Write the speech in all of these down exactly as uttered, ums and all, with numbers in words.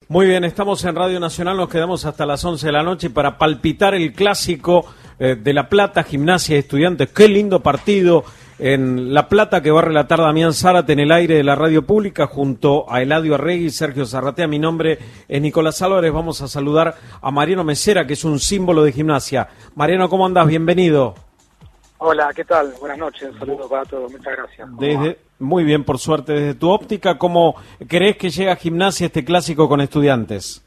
Muy bien, estamos en Radio Nacional, nos quedamos hasta las once de la noche para palpitar el clásico eh, de La Plata, Gimnasia y Estudiantes. Qué lindo partido en La Plata que va a relatar Damián Zárate en el aire de la radio pública junto a Eladio Arregui y Sergio Zarratea. Mi nombre es Nicolás Álvarez, vamos a saludar a Mariano Mesera, que es un símbolo de Gimnasia. Mariano, ¿cómo andás? Bienvenido. Hola, ¿qué tal? Buenas noches, un saludo para todos, muchas gracias. Desde, muy bien, por suerte. Desde tu óptica, ¿cómo crees que llega Gimnasia este clásico con Estudiantes?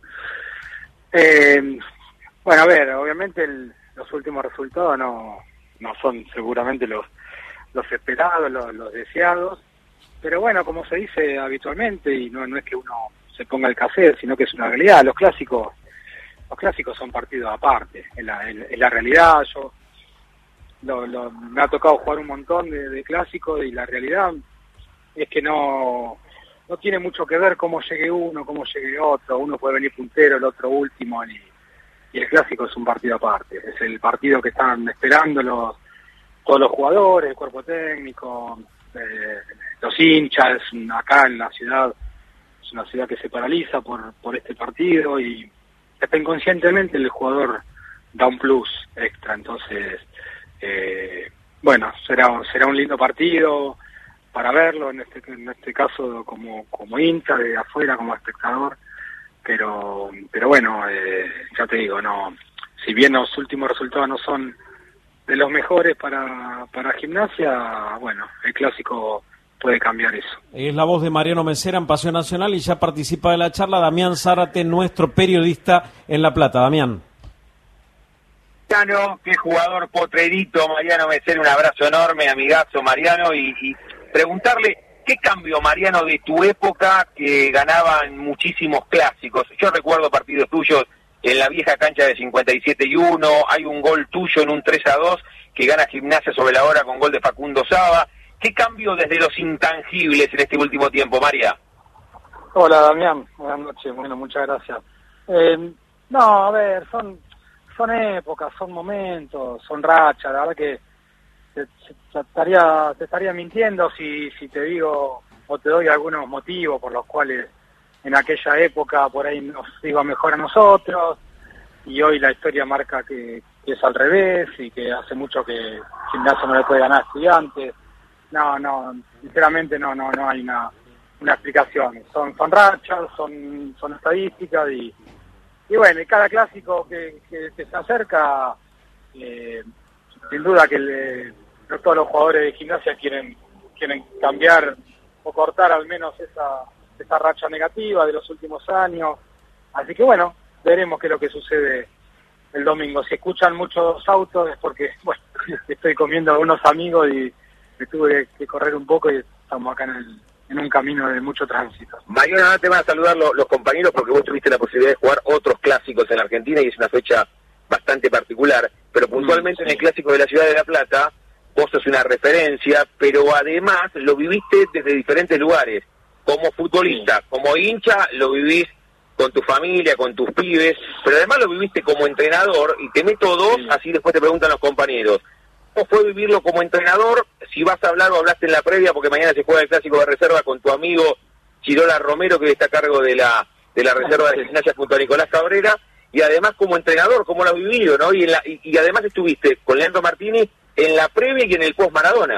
Eh, bueno, a ver, obviamente el, los últimos resultados no, no son seguramente los, los esperados, los, los deseados, pero bueno, como se dice habitualmente, y no, no es que uno se ponga el cassette, sino que es una realidad, los clásicos los clásicos son partidos aparte, en la, en, en la realidad. Yo Lo, lo, me ha tocado jugar un montón de, de clásicos y la realidad es que no no tiene mucho que ver cómo llegue uno, cómo llegue otro. Uno puede venir puntero, el otro último, y, y el clásico es un partido aparte. Es el partido que están esperando los todos los jugadores, el cuerpo técnico, eh, los hinchas. Acá en la ciudad es una ciudad que se paraliza por, por este partido y hasta inconscientemente el jugador da un plus extra. Entonces Eh, bueno, será será un lindo partido para verlo, en este en este caso como como hincha de afuera, como espectador, pero pero bueno, eh, ya te digo, no, si bien los últimos resultados no son de los mejores para para Gimnasia, bueno, el clásico puede cambiar eso. Es la voz de Mariano Mesera en Pasión Nacional y ya participa de la charla Damián Zárate, nuestro periodista en La Plata. Damián. Mariano, qué jugador potrerito, Mariano Mesera, un abrazo enorme, amigazo Mariano, y, y preguntarle, ¿qué cambió, Mariano, de tu época que ganaban muchísimos clásicos? Yo recuerdo partidos tuyos en la vieja cancha de cincuenta y siete y uno, hay un gol tuyo en un tres a dos que gana Gimnasia sobre la hora con gol de Facundo Saba. ¿Qué cambió desde los intangibles en este último tiempo, María? Hola, Damián, buenas noches, bueno, muchas gracias. Eh, no, a ver, son... Son épocas, son momentos, son rachas. La verdad que te, te, estaría, te estaría mintiendo si, si te digo o te doy algunos motivos por los cuales en aquella época por ahí nos iba mejor a nosotros y hoy la historia marca que, que es al revés y que hace mucho que Gimnasia no le puede ganar a Estudiantes. No, no, sinceramente no, no, no hay una, una explicación. Son, son rachas, son, son estadísticas y Y bueno, y cada clásico que, que, que se acerca, eh, sin duda que le, no todos los jugadores de Gimnasia quieren quieren cambiar o cortar al menos esa, esa racha negativa de los últimos años. Así que bueno, veremos qué es lo que sucede el domingo. Si escuchan muchos autos es porque, bueno, estoy comiendo a unos amigos y me tuve que correr un poco y estamos acá en el... en un camino de mucho tránsito. Mariano, ahora te van a saludar los, los compañeros porque vos tuviste la posibilidad de jugar otros clásicos en Argentina y es una fecha bastante particular, pero puntualmente mm, sí. En el clásico de la ciudad de La Plata, vos sos una referencia, pero además lo viviste desde diferentes lugares, como futbolista, sí. Como hincha, lo vivís con tu familia, con tus pibes, pero además lo viviste como entrenador, y te meto dos, sí. Así después te preguntan los compañeros. ¿Cómo fue vivirlo como entrenador? Si vas a hablar o hablaste en la previa, porque mañana se juega el clásico de reserva con tu amigo Chirola Romero, que está a cargo de la de la reserva de Gimnasia junto a Nicolás Cabrera, y además como entrenador, ¿cómo lo has vivido, no? Y, en la, y, y además estuviste con Leandro Martini en la previa y en el post Maradona.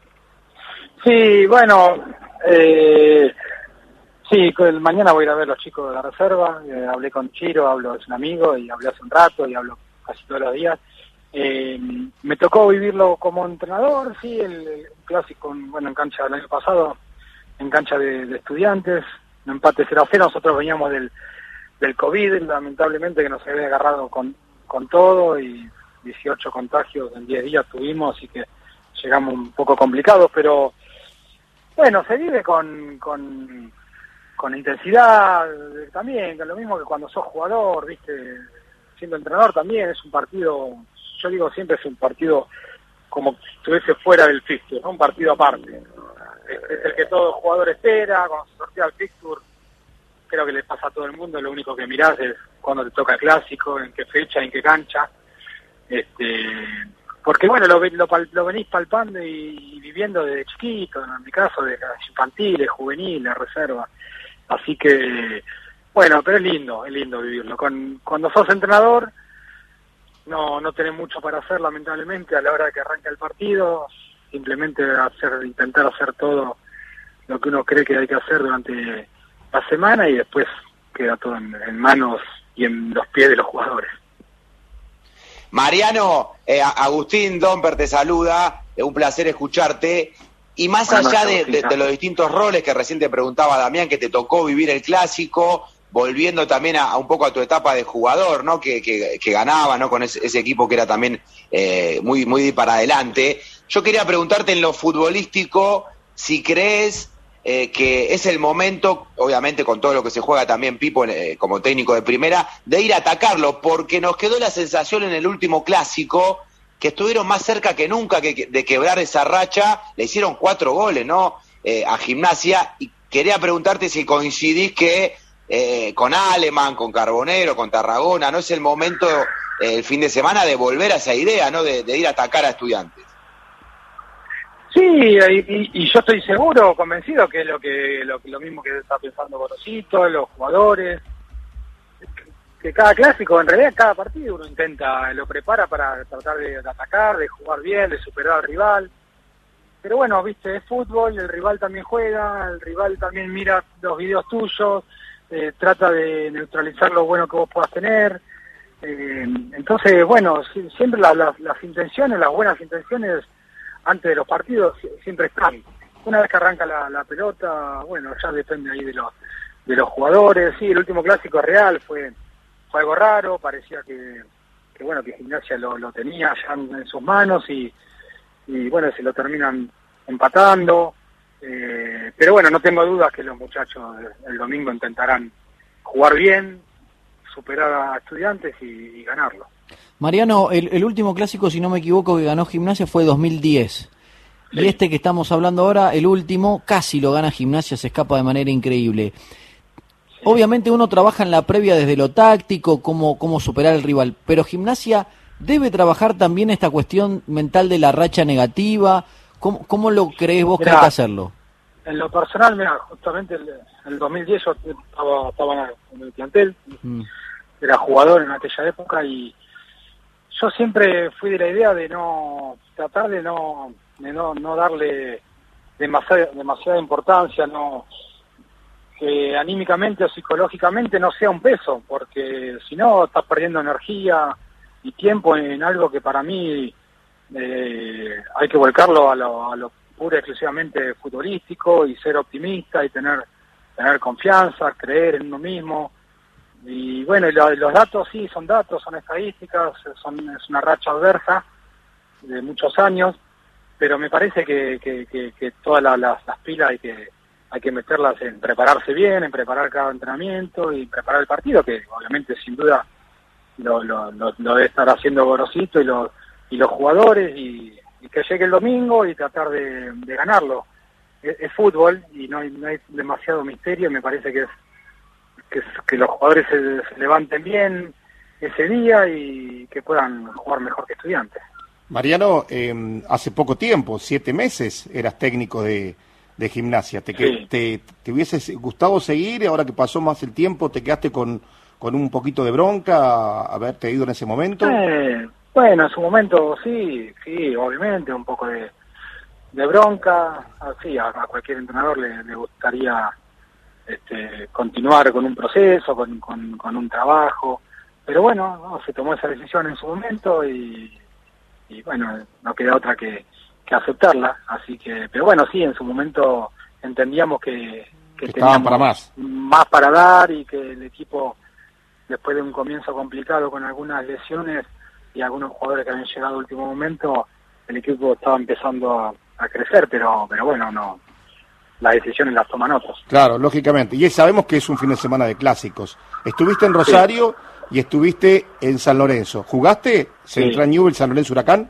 Sí, bueno, eh, sí, mañana voy a ir a ver a los chicos de la reserva, eh, hablé con Chiro, hablo, es un amigo, y hablé hace un rato, y hablo casi todos los días. Eh, me tocó vivirlo como entrenador, sí, el, el clásico, bueno, en cancha del año pasado, en cancha de, de Estudiantes, un empate cero a cero, nosotros veníamos del, del COVID, lamentablemente, que nos había agarrado con, con todo, y dieciocho contagios en diez días tuvimos, así que llegamos un poco complicados, pero bueno, se vive con, con, con intensidad también, lo mismo que cuando sos jugador, viste, siendo entrenador también es un partido... Yo digo siempre es un partido como si estuviese fuera del fixture, ¿no? Un partido aparte. Es, es el que todo jugador espera, cuando se sortea el fixture, creo que le pasa a todo el mundo, lo único que mirás es cuando te toca el clásico, en qué fecha, en qué cancha. Este, porque bueno, lo, lo, lo venís palpando y, y viviendo desde chiquito, en mi caso, de infantiles, juveniles, reserva. Así que Bueno, pero es lindo, es lindo vivirlo. Con, cuando sos entrenador, no no tenés mucho para hacer, lamentablemente, a la hora de que arranca el partido. Simplemente hacer, intentar hacer todo lo que uno cree que hay que hacer durante la semana y después queda todo en, en manos y en los pies de los jugadores. Mariano, eh, Agustín Domper te saluda, es un placer escucharte. Y más Buenas allá noches, de, de, de los distintos roles que recién te preguntaba Damián, que te tocó vivir el clásico, volviendo también a, a un poco a tu etapa de jugador, ¿no? Que, que, que ganaba, ¿no? Con ese, ese equipo que era también eh, muy, muy para adelante. Yo quería preguntarte en lo futbolístico, si crees eh, que es el momento, obviamente con todo lo que se juega también Pipo eh, como técnico de primera, de ir a atacarlo, porque nos quedó la sensación en el último clásico que estuvieron más cerca que nunca que, de quebrar esa racha. Le hicieron cuatro goles, ¿no? Eh, a Gimnasia, y quería preguntarte si coincidís que eh, con Alemán, con Carbonero, con Tarragona, ¿no es el momento eh, el fin de semana de volver a esa idea, ¿no? De, de ir a atacar a Estudiantes. Sí, y, y yo estoy seguro, convencido que es lo que lo, lo mismo que está pensando Gorosito, los jugadores, que cada clásico, en realidad cada partido uno intenta, lo prepara para tratar de, de atacar, de jugar bien, de superar al rival. Pero bueno, viste, es fútbol, el rival también juega, el rival también mira los videos tuyos, eh, trata de neutralizar lo bueno que vos puedas tener. Eh, entonces, bueno, si, siempre la, la, las intenciones, las buenas intenciones antes de los partidos siempre están. Una vez que arranca la, la pelota, bueno, ya depende ahí de los de los jugadores. Sí, el último clásico real fue fue algo raro, parecía que, que bueno, que Gimnasia lo, lo tenía ya en, en sus manos y, y bueno, se lo terminan empatando. Eh, pero bueno, no tengo dudas que los muchachos el, el domingo intentarán jugar bien, superar a Estudiantes y, y ganarlo. Mariano, el, el último clásico, si no me equivoco, que ganó Gimnasia fue dos mil diez. Sí. Y este que estamos hablando ahora, el último, casi lo gana Gimnasia, se escapa de manera increíble. Sí. Obviamente uno trabaja en la previa desde lo táctico, cómo, cómo superar al rival, pero Gimnasia debe trabajar también esta cuestión mental de la racha negativa. ¿Cómo, cómo lo crees vos mirá, que hay que hacerlo? En lo personal, mira, justamente el, el dos mil diez yo estaba, estaba en el plantel, mm. era jugador en aquella época y yo siempre fui de la idea de no tratar de no de no, no darle demasiada, demasiada importancia, no que anímicamente o psicológicamente no sea un peso, porque si no estás perdiendo energía y tiempo en algo que para mí eh, hay que volcarlo a lo, a lo puro y exclusivamente futbolístico y ser optimista y tener tener confianza, creer en uno mismo. Y bueno, y lo, los datos sí, son datos, son estadísticas, son es una racha adversa de muchos años, pero me parece que, que, que, que todas la, las, las pilas hay que hay que meterlas en prepararse bien, en preparar cada entrenamiento y preparar el partido, que obviamente sin duda lo, lo, lo, lo debe estar haciendo Gorosito y los, y los jugadores, y, y que llegue el domingo y tratar de, de ganarlo. Es, es fútbol y no hay, no hay demasiado misterio, me parece que es Que, que los jugadores se, se levanten bien ese día y que puedan jugar mejor que Estudiantes. Mariano, eh, hace poco tiempo, siete meses, eras técnico de, de Gimnasia. ¿Te, sí. te, ¿Te hubiese gustado seguir? Ahora que pasó más el tiempo, ¿te quedaste con, con un poquito de bronca haberte ido en ese momento? Eh, bueno, en su momento sí, sí, obviamente, un poco de, de bronca. Sí, a, a cualquier entrenador le, le gustaría Este, continuar con un proceso, con, con, con un trabajo, pero bueno, no, se tomó esa decisión en su momento y, y bueno, no queda otra que, que aceptarla, así que, pero bueno, sí, en su momento entendíamos que, que teníamos para más. más para dar y que el equipo, después de un comienzo complicado con algunas lesiones y algunos jugadores que habían llegado a último momento, el equipo estaba empezando a, a crecer, pero, pero bueno, no. Las decisiones las toman otros. Claro, lógicamente. Y sabemos que es un fin de semana de clásicos. Estuviste en Rosario sí. y estuviste en San Lorenzo. ¿Jugaste Central sí. Newell's, San Lorenzo Huracán?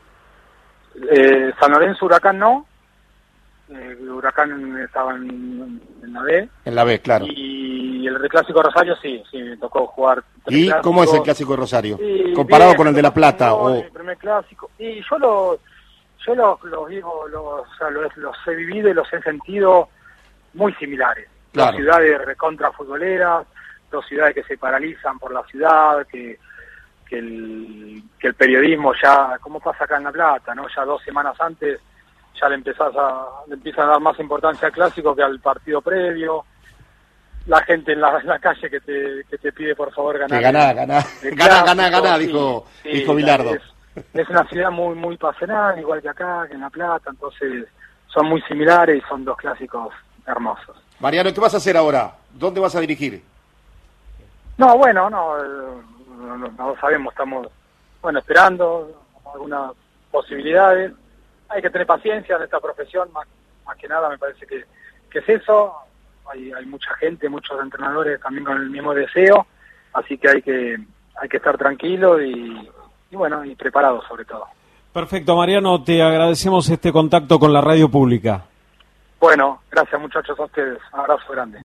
Eh, San Lorenzo Huracán no. Eh, Huracán estaba en, en la B. En la B, claro. Y el de Clásico Rosario sí, sí, me tocó jugar. ¿Y clásicos. Cómo es el Clásico de Rosario? Sí, comparado bien, con el de La Plata. No, o... El primer clásico. Y yo lo... Yo los, los digo, los, o sea, los, los he vivido y los he sentido muy similares. Claro. Las ciudades recontra futboleras, dos ciudades que se paralizan por la ciudad, que, que, el, que el periodismo ya, como pasa acá en La Plata, ¿no? Ya dos semanas antes ya le empezás a, le empiezan a dar más importancia al clásico que al partido previo. La gente en la, en la calle que te, que te pide por favor ganar. Que ganá, ganá, ganá, ganá, ganá, dijo, sí, dijo Bilardo. Es, es una ciudad muy, muy pasional, igual que acá, que en La Plata, entonces son muy similares y son dos clásicos hermosos. Mariano, ¿qué vas a hacer ahora? ¿Dónde vas a dirigir? No, bueno, no, no, no, no sabemos, estamos, bueno, esperando algunas posibilidades. Hay que tener paciencia en esta profesión, más, más que nada me parece que, que es eso. Hay, hay mucha gente, muchos entrenadores también con el mismo deseo, así que hay que hay que estar tranquilo y, y bueno, y preparado sobre todo. Perfecto, Mariano, te agradecemos este contacto con la radio pública. Bueno, gracias muchachos a ustedes, un abrazo grande.